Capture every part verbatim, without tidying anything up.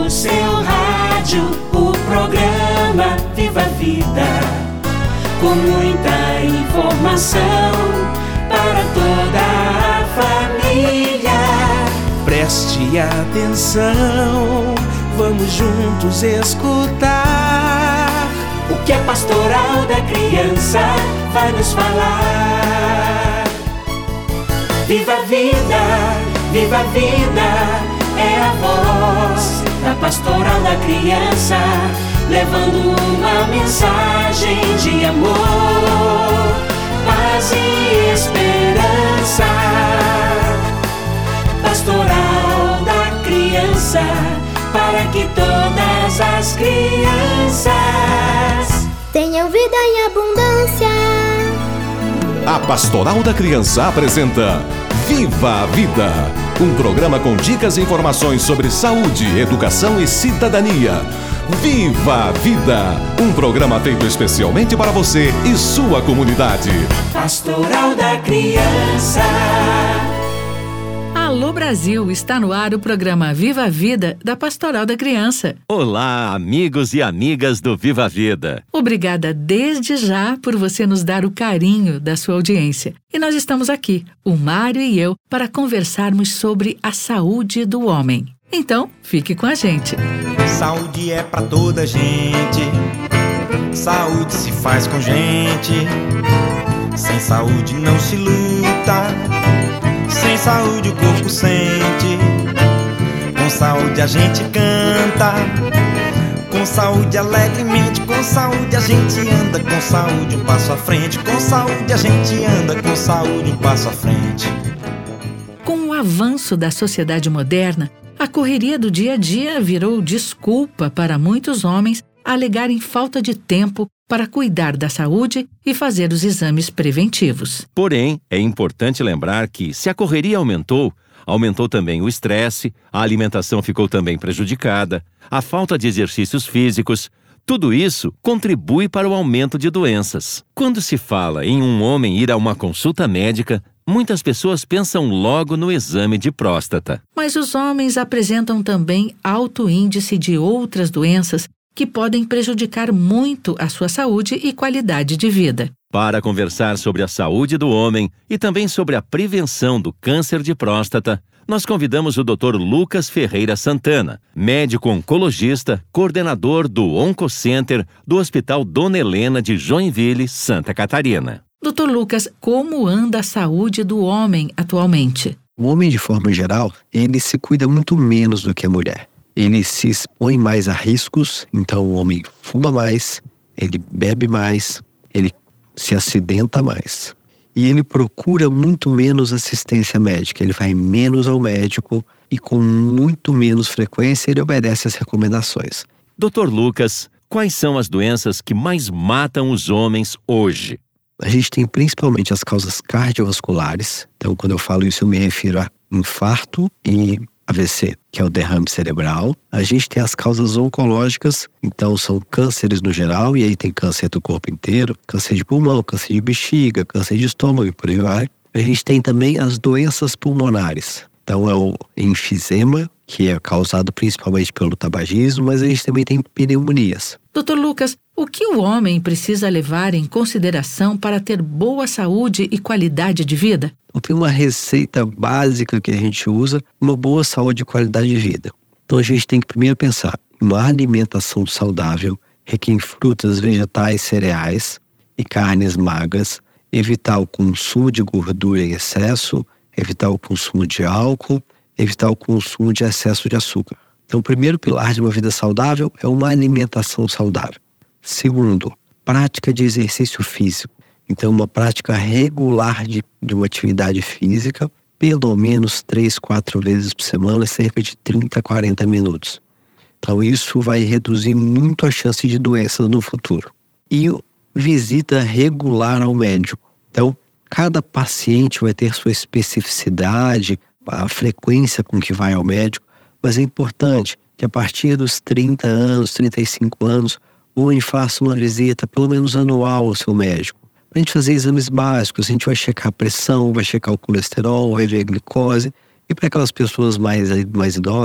no seu rádio o programa Viva a Vida, com muita informação para toda a família. Preste atenção, vamos juntos escutar o que a Pastoral da Criança vai nos falar. Viva a vida, viva a vida, é a voz da Pastoral da Criança, levando uma mensagem de amor, paz e esperança. Pastoral da Criança, para que todas as crianças tenham vida em abundância. A Pastoral da Criança apresenta Viva a Vida, um programa com dicas e informações sobre saúde, educação e cidadania. Viva a Vida, um programa feito especialmente para você e sua comunidade. Pastoral da Criança. Alô Brasil, está no ar o programa Viva a Vida da Pastoral da Criança. Olá, amigos e amigas do Viva a Vida. Obrigada desde já por você nos dar o carinho da sua audiência. E nós estamos aqui, o Mário e eu, para conversarmos sobre a saúde do homem. Então, fique com a gente. Saúde é pra toda gente, saúde se faz com gente, sem saúde não se luta. Sem saúde o corpo sente, com saúde a gente canta, com saúde alegremente, com saúde a gente anda, com saúde um passo à frente, com saúde a gente anda, com saúde um passo à frente. Com o avanço da sociedade moderna, a correria do dia a dia virou desculpa para muitos homens alegarem falta de tempo para cuidar da saúde e fazer os exames preventivos. Porém, é importante lembrar que, se a correria aumentou, aumentou também o estresse, a alimentação ficou também prejudicada, a falta de exercícios físicos. Tudo isso contribui para o aumento de doenças. Quando se fala em um homem ir a uma consulta médica, muitas pessoas pensam logo no exame de próstata. Mas os homens apresentam também alto índice de outras doenças que podem prejudicar muito a sua saúde e qualidade de vida. Para conversar sobre a saúde do homem e também sobre a prevenção do câncer de próstata, nós convidamos o doutor Lucas Ferreira Santana, médico oncologista, coordenador do Oncocenter do Hospital Dona Helena de Joinville, Santa Catarina. doutor Lucas, como anda a saúde do homem atualmente? O homem, de forma geral, ele se cuida muito menos do que a mulher. Ele se expõe mais a riscos, então o homem fuma mais, ele bebe mais, ele se acidenta mais. E ele procura muito menos assistência médica, ele vai menos ao médico e com muito menos frequência ele obedece às recomendações. doutor Lucas, quais são as doenças que mais matam os homens hoje? A gente tem principalmente as causas cardiovasculares, então quando eu falo isso eu me refiro a infarto e A V C, que é o derrame cerebral. A gente tem as causas oncológicas, então são cânceres no geral, e aí tem câncer do corpo inteiro, câncer de pulmão, câncer de bexiga, câncer de estômago e por aí vai. A gente tem também as doenças pulmonares, então é o enfisema, que é causado principalmente pelo tabagismo, mas a gente também tem pneumonias. doutor Lucas, o que o homem precisa levar em consideração para ter boa saúde e qualidade de vida? Então, tem uma receita básica que a gente usa, uma boa saúde e qualidade de vida. Então a gente tem que primeiro pensar em uma alimentação saudável, rica em frutas, vegetais, cereais e carnes magras, evitar o consumo de gordura em excesso, evitar o consumo de álcool, evitar o consumo de excesso de açúcar. Então o primeiro pilar de uma vida saudável é uma alimentação saudável. Segundo, prática de exercício físico. Então, uma prática regular de, de uma atividade física, pelo menos três, quatro vezes por semana, cerca de trinta, quarenta minutos. Então, isso vai reduzir muito a chance de doenças no futuro. E visita regular ao médico. Então, cada paciente vai ter sua especificidade, a frequência com que vai ao médico, mas é importante que a partir dos trinta anos, trinta e cinco anos, o homem faça uma visita pelo menos anual ao seu médico. Para a gente fazer exames básicos, a gente vai checar a pressão, vai checar o colesterol, vai ver a glicose. E para aquelas pessoas mais, mais idosas,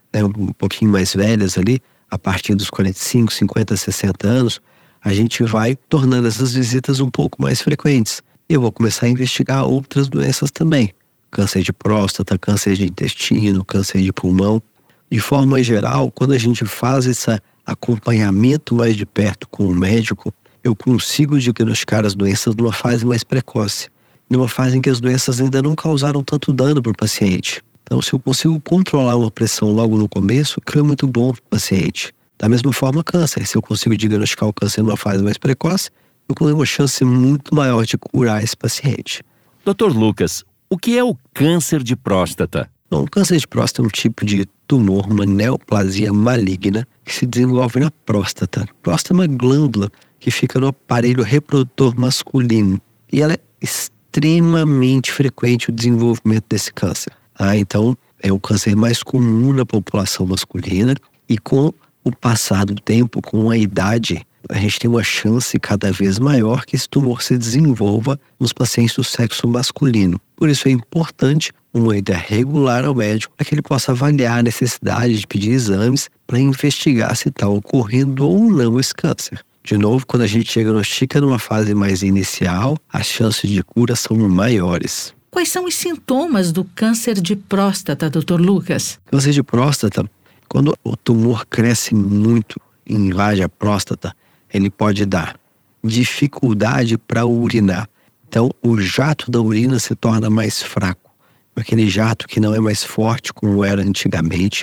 né, um pouquinho mais velhas ali, a partir dos quarenta e cinco, cinquenta, sessenta anos, a gente vai tornando essas visitas um pouco mais frequentes. Eu vou começar a investigar outras doenças também. Câncer de próstata, câncer de intestino, câncer de pulmão. De forma geral, quando a gente faz esse acompanhamento mais de perto com o médico, eu consigo diagnosticar as doenças numa fase mais precoce. Numa fase em que as doenças ainda não causaram tanto dano para o paciente. Então, se eu consigo controlar uma pressão logo no começo, aquilo é muito bom para o paciente. Da mesma forma, câncer. Se eu consigo diagnosticar o câncer numa fase mais precoce, eu tenho uma chance muito maior de curar esse paciente. doutor Lucas, o que é o câncer de próstata? Bom, o câncer de próstata é um tipo de tumor, uma neoplasia maligna que se desenvolve na próstata. A próstata é uma glândula que fica no aparelho reprodutor masculino. E ela é extremamente frequente o desenvolvimento desse câncer. Ah, então, é o câncer mais comum na população masculina e com o passar do tempo, com a idade, a gente tem uma chance cada vez maior que esse tumor se desenvolva nos pacientes do sexo masculino. Por isso é importante uma ida regular ao médico para que ele possa avaliar a necessidade de pedir exames para investigar se está ocorrendo ou não esse câncer. De novo, quando a gente diagnostica numa fase mais inicial, as chances de cura são maiores. Quais são os sintomas do câncer de próstata, doutor Lucas? Câncer de próstata, quando o tumor cresce muito e invade a próstata, ele pode dar dificuldade para urinar. Então, o jato da urina se torna mais fraco. Aquele jato que não é mais forte como era antigamente.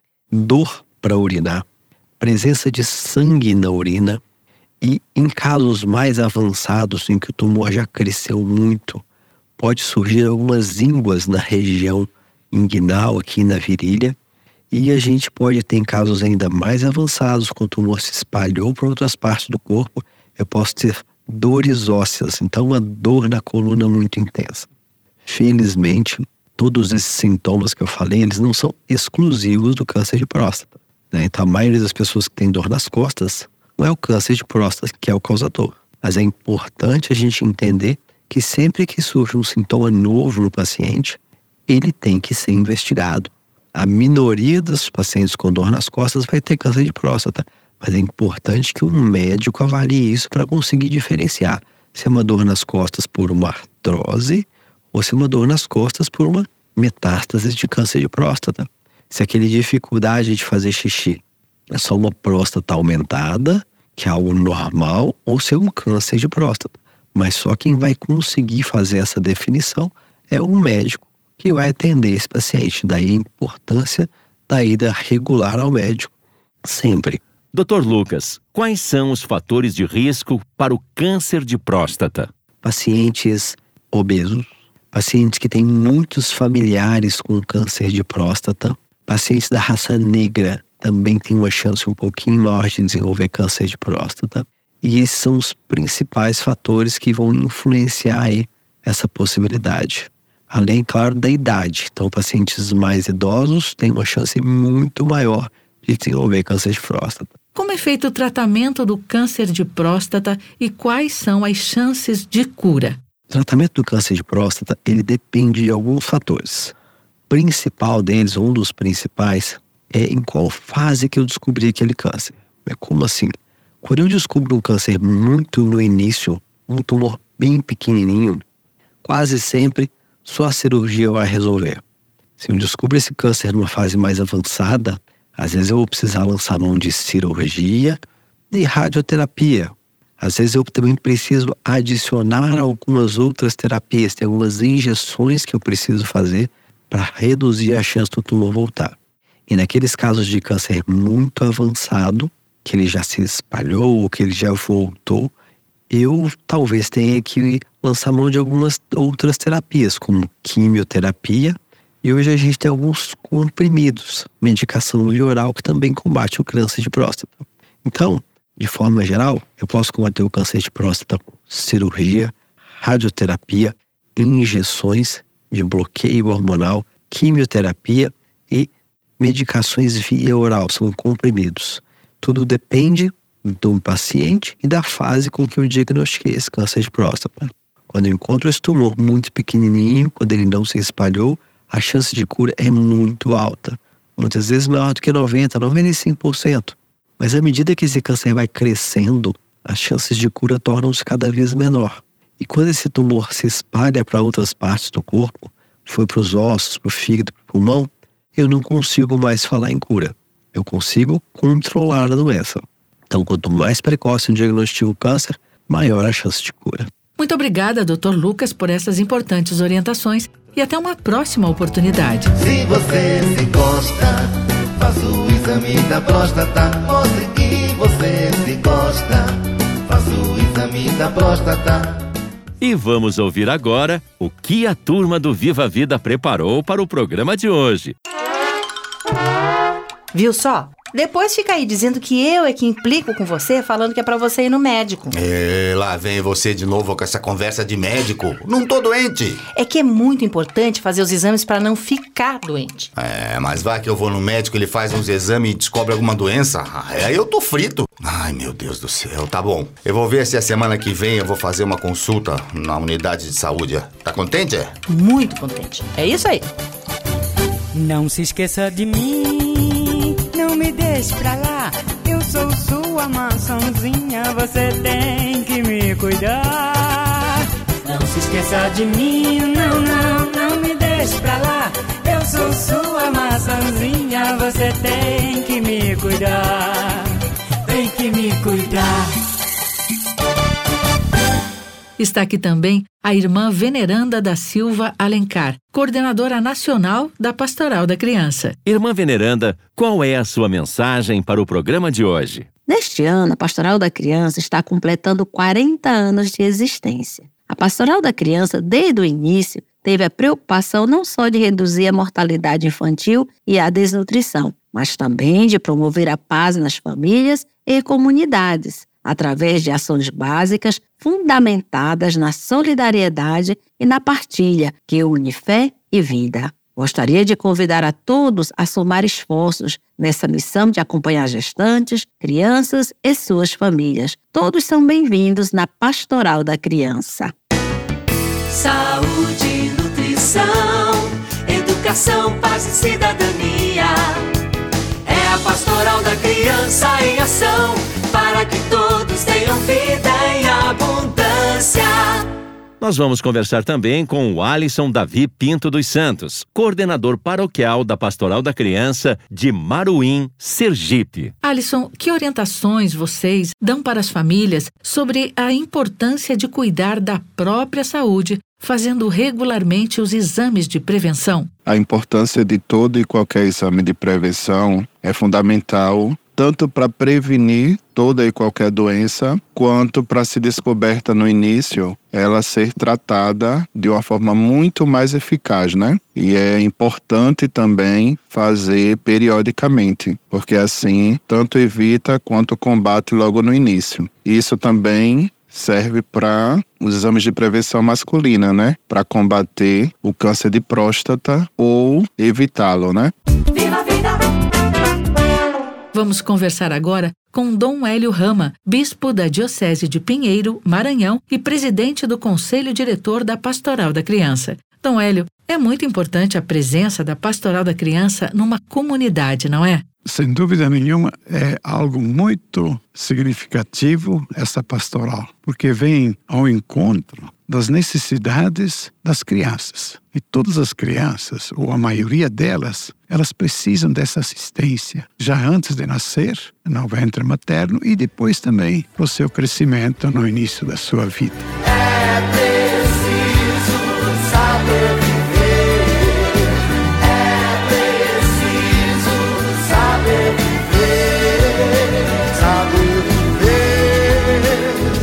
Dor para urinar. Presença de sangue na urina. E em casos mais avançados, em que o tumor já cresceu muito, pode surgir algumas ínguas na região inguinal, aqui na virilha. E a gente pode ter, em casos ainda mais avançados, quando o tumor se espalhou para outras partes do corpo, eu posso ter dores ósseas, então uma dor na coluna muito intensa. Felizmente, todos esses sintomas que eu falei, eles não são exclusivos do câncer de próstata, né? Então a maioria das pessoas que tem dor nas costas não é o câncer de próstata que é o causador. Mas é importante a gente entender que sempre que surge um sintoma novo no paciente, ele tem que ser investigado. A minoria dos pacientes com dor nas costas vai ter câncer de próstata, mas é importante que o médico avalie isso para conseguir diferenciar se é uma dor nas costas por uma artrose ou se é uma dor nas costas por uma metástase de câncer de próstata. Se aquele dificuldade de fazer xixi é só uma próstata aumentada, que é algo normal, ou se é um câncer de próstata. Mas só quem vai conseguir fazer essa definição é o médico que vai atender esse paciente. Daí a importância da ida regular ao médico, sempre. doutor Lucas, quais são os fatores de risco para o câncer de próstata? Pacientes obesos, pacientes que têm muitos familiares com câncer de próstata, pacientes da raça negra também têm uma chance um pouquinho maior de desenvolver câncer de próstata. E esses são os principais fatores que vão influenciar aí essa possibilidade. Além, claro, da idade. Então, pacientes mais idosos têm uma chance muito maior de desenvolver câncer de próstata. Como é feito o tratamento do câncer de próstata e quais são as chances de cura? O tratamento do câncer de próstata, ele depende de alguns fatores. O principal deles, um dos principais, é em qual fase que eu descobri aquele câncer. É como assim? Quando eu descubro um câncer muito no início, um tumor bem pequenininho, quase sempre só a cirurgia vai resolver. Se eu descubro esse câncer numa fase mais avançada, às vezes eu vou precisar lançar mão de cirurgia e radioterapia. Às vezes eu também preciso adicionar algumas outras terapias, tem algumas injeções que eu preciso fazer para reduzir a chance do tumor voltar. E naqueles casos de câncer muito avançado, que ele já se espalhou ou que ele já voltou, eu talvez tenha que lançar mão de algumas outras terapias, como quimioterapia, e hoje a gente tem alguns comprimidos, medicação oral que também combate o câncer de próstata. Então, de forma geral, eu posso combater o câncer de próstata com cirurgia, radioterapia, injeções de bloqueio hormonal, quimioterapia e medicações via oral, são comprimidos. Tudo depende do paciente e da fase com que eu diagnostiquei esse câncer de próstata. Quando eu encontro esse tumor muito pequenininho, quando ele não se espalhou, a chance de cura é muito alta. muitas vezes maior do que noventa por cento, noventa e cinco por cento. Mas à medida que esse câncer vai crescendo, as chances de cura tornam-se cada vez menor. E quando esse tumor se espalha para outras partes do corpo, foi para os ossos, para o fígado, para o pulmão, eu não consigo mais falar em cura. Eu consigo controlar a doença. Então, quanto mais precoce o diagnóstico do câncer, maior a chance de cura. Muito obrigada, doutor Lucas, por essas importantes orientações e até uma próxima oportunidade. Se você se gosta, faça o exame da próstata. Mostre que você se gosta, faça o exame da próstata. E vamos ouvir agora o que a turma do Viva a Vida preparou para o programa de hoje. Viu só? Depois fica aí dizendo que eu é que implico com você, falando que é pra você ir no médico. É, lá vem você de novo com essa conversa de médico. Não tô doente. É que é muito importante fazer os exames pra não ficar doente. É, mas vai que eu vou no médico, ele faz uns exames e descobre alguma doença. Aí eu tô frito. Ai, meu Deus do céu, tá bom. Eu vou ver se a semana que vem eu vou fazer uma consulta na unidade de saúde. Tá contente? Muito contente. É isso aí. Não se esqueça de mim, não me deixe pra lá. Eu sou sua maçãzinha, você tem que me cuidar. Não se esqueça de mim, não, não, não me deixe pra lá. Eu sou sua maçãzinha, você tem que me cuidar. Tem que me cuidar. Está aqui também a irmã Veneranda da Silva Alencar, coordenadora nacional da Pastoral da Criança. Irmã Veneranda, qual é a sua mensagem para o programa de hoje? Neste ano, a Pastoral da Criança está completando quarenta anos de existência. A Pastoral da Criança, desde o início, teve a preocupação não só de reduzir a mortalidade infantil e a desnutrição, mas também de promover a paz nas famílias e comunidades, através de ações básicas fundamentadas na solidariedade e na partilha, que une fé e vida. Gostaria de convidar a todos a somar esforços nessa missão de acompanhar gestantes, crianças e suas famílias. Todos são bem-vindos na Pastoral da Criança. Saúde, nutrição, educação, paz e cidadania. É a Pastoral da Criança em ação, para que todos tenham vida em abundância. Nós vamos conversar também com o Alisson Davi Pinto dos Santos, coordenador paroquial da Pastoral da Criança de Maruim, Sergipe. Alisson, que orientações vocês dão para as famílias sobre a importância de cuidar da própria saúde, fazendo regularmente os exames de prevenção? A importância de todo e qualquer exame de prevenção é fundamental, tanto para prevenir toda e qualquer doença, quanto para se descoberta no início, ela ser tratada de uma forma muito mais eficaz, né? E é importante também fazer periodicamente, porque assim tanto evita quanto combate logo no início. Isso também serve para os exames de prevenção masculina, né? Para combater o câncer de próstata ou evitá-lo, né? Viva a vida! Vamos conversar agora com Dom Hélio Rama, bispo da Diocese de Pinheiro, Maranhão e presidente do Conselho Diretor da Pastoral da Criança. Dom Hélio, é muito importante a presença da Pastoral da Criança numa comunidade, não é? Sem dúvida nenhuma, é algo muito significativo essa pastoral, porque vem ao encontro das necessidades das crianças. E todas as crianças, ou a maioria delas, elas precisam dessa assistência, já antes de nascer, no ventre materno, e depois também para o seu crescimento no início da sua vida. É preciso saber viver, é preciso saber viver, saber viver.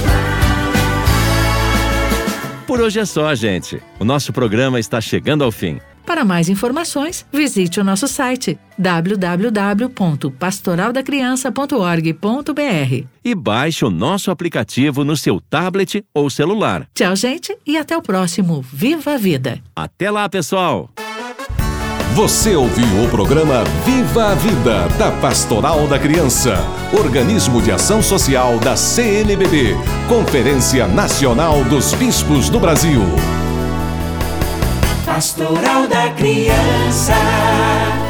Por hoje é só, gente. O nosso programa está chegando ao fim. Para mais informações, visite o nosso site w w w ponto pastoral da criança ponto org ponto b r e baixe o nosso aplicativo no seu tablet ou celular. Tchau, gente, e até o próximo Viva a Vida. Até lá, pessoal! Você ouviu o programa Viva a Vida, da Pastoral da Criança, organismo de ação social da C N B B, Conferência Nacional dos Bispos do Brasil. Pastoral da Criança.